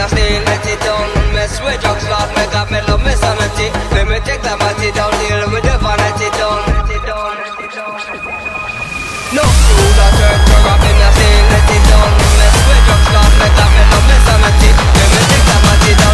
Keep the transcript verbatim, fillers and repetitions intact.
I stay, let it down. Mess with drugs, Lord, make up me love me sanity. Let me take that body down, deal with the vanity down. No food or church or up in I stay, let it down. Mess with drugs, Lord, make up me love me sanity. Let me take that body down.